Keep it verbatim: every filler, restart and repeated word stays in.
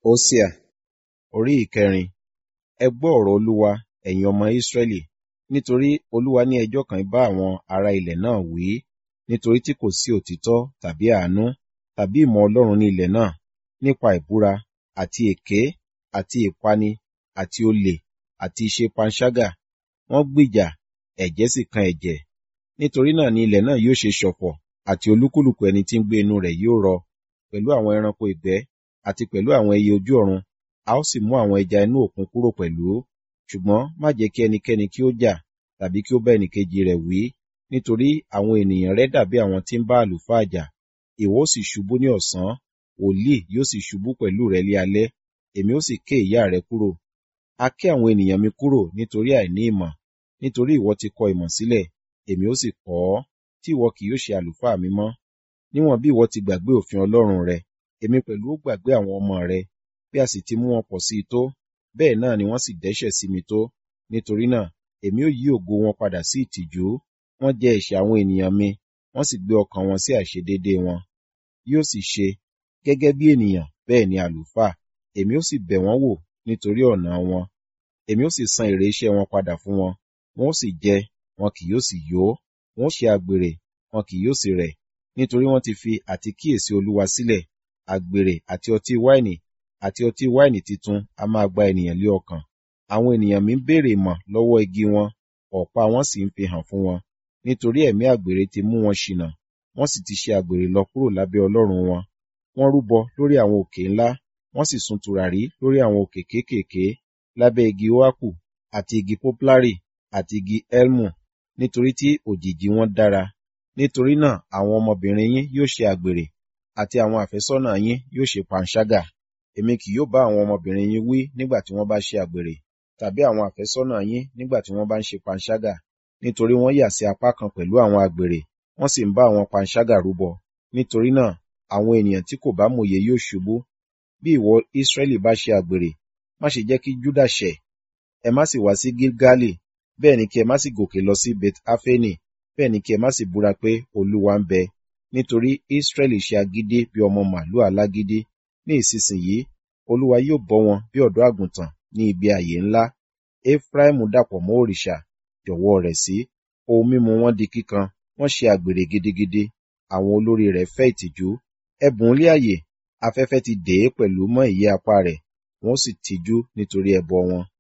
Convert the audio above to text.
Hósíà orí ìkẹrin. Ẹ gbọ́ ọ̀rọ̀ Olúwa, ẹ̀yin ọmọ Ísírẹ́lì, nítorí Olúwa ní ẹjọ́ kan bá àwọn ará ilẹ̀ náà wí, nítorí tí kò sí òtítọ́ tàbí àánú tàbí ìmọ̀ Ọlọ́run ní ilẹ̀ náà, nípa ìbúra àti èké àti ìpani àti olè àti iṣẹ́ panṣágà. Wọ́n gbìjà, ẹ̀jẹ̀ sì kan ẹ̀jẹ̀. Nítorí náà ni ilẹ̀ náà yóò ṣe ṣọ̀fọ̀, àti olúkúlùkù ẹni tí ń gbé inú rẹ̀ yóò rọ, pẹ̀lú àwọn ẹranko ìgbẹ́ àti pẹ̀lú àwọn ẹyẹ ojú ọ̀run. A ó sì mú àwọn ẹja inú òkun kúrò pẹ̀lú. Ṣùgbọ́n má jẹ́ kí ẹnikẹ́ni kí ó jà tàbí kí ó bá ẹnìkejì rẹ̀ wí, nítorí àwọn ènìyàn rẹ̀ dàbí àwọn tí ń bá àlùfáà jà. Ìwọ ó sì ṣubú ní ọ̀sán, wòlíì yóò sì ṣubú pẹ̀lú rẹ ní alẹ́. Èmi ó sì ké ìyá rẹ kúrò. A ké àwọn ènìyàn mi kúrò nítorí àìní ìmọ̀. Nítorí ìwọ ti kọ ìmọ̀ sílẹ̀, èmi ó sì kọ́ ọ, tí ìwọ kì yóò ṣe àlùfáà mi mọ́. Níwọ̀n bí ìwọ ti gbàgbé òfin Ọlọ́run rẹ, èmi pẹ̀lú ó gbàgbé àwọn ọmọ rẹ. Bí a sì ti mú wọn pọ̀ sí i tó, bẹ́ẹ̀ náà ni wọ́n sì dẹ́ṣẹ̀ sí mi tó. Nítorí náà, èmi ó yí ògo wọn padà sí ìtìjú. Wọ́n jẹ ẹ̀ṣẹ̀ àwọn ènìyàn mi, wọ́n sì gbé ọkàn wọn sí àìṣedéédéé wọn. Yóò sì ṣe, gẹ́gẹ́ bí ènìyàn, bẹ́ẹ̀ ni àlùfáà. Èmi ó sì bẹ̀ wọ́n wò nítorí ọ̀nà wọn. Èmi ó sì san èrè iṣẹ́ wọn padà fún wọn. Wọn ó sì jẹ, wọn kì yóò sì yó. Wọn ó ṣe àgbèrè, wọn kì yóò sì rẹ̀. Nítorí wọ́n ti fi àtíkíyèsí Olúwa sílẹ̀. Àgbèrè àti ọtí wáìnì àti ọtí wáìnì titun a máa gba ènìyàn lé ọkàn. Àwọn ènìyàn mi ń béèrè ìmọ̀ lọ́wọ́ igi wọn, ọ̀pá wọn sì ń fi hàn fún wọn. Nítorí ẹ̀mí àgbèrè ti mú wọn ṣìnà, wọ́n sì ti ṣe àgbèrè lọ kúrò lábẹ́ Ọlọ́run wọn. Wọ́n rúbọ lórí àwọn òkè ńlá, wọ́n sì sun tùràrí lórí àwọn òkè kéékèèké, lábẹ́ igi óákù àti igi pópólárì àti igi elmu, nítorí tí òjìji wọn dára. Nítorí náà àwọn ọmọbìnrin yín yóò ṣe àgbèrè, àti àwọn àfẹ́sọ́nà yín yóò ṣe panṣágà. Èmi kì yóò bá àwọn ọmọbìnrin yín wí nígbà tí wọ́n bá ṣe àgbèrè, tàbí àwọn àfẹ́sọ́nà yín nígbà tí wọ́n bá ń ṣe panṣágà, nítorí wọ́n yà sí apá kan pẹ̀lú àwọn àgbèrè, wọ́n sì ń bá àwọn panṣágà rúbọ. Nítorí náà, àwọn ènìyàn tí kò bá mòye yóò ṣubú. Bí ìwọ Ísírẹ́lì bá ṣe àgbèrè, má ṣe jẹ́ kí Júdà ṣẹ̀. Ẹ má sì wá sí Gilgali, bẹ́ẹ̀ ni kí ẹ má sì gòkè lọ sí Bet-Afeni, bẹ́ẹ̀ ni kí ẹ má sì búra pé Olúwa ń bẹ. Nítorí Ísírẹ́lì ṣe agídí bí ọmọ màlúù alágídí. Ní ìsinsìnyí, Olúwa yóò bọ́ wọn bí ọ̀dọ́ àgùntàn ní ibi ààyè ńlá. Efraimu dàpọ̀ mọ́ òrìṣà, jọ̀wọ́ rẹ̀ sí. Ohun mímu wọn di kíkan, wọ́n ṣe àgbèrè gidigidi. Àwọn olórí rẹ̀ fẹ́ ìtìjú. Ẹ̀bùn lé ààyè, afẹ́fẹ́ ti dè é pẹ̀lú mọ́ ìyẹ́ apá rẹ̀, wọ́n sì tijú nítorí ẹbọ wọn.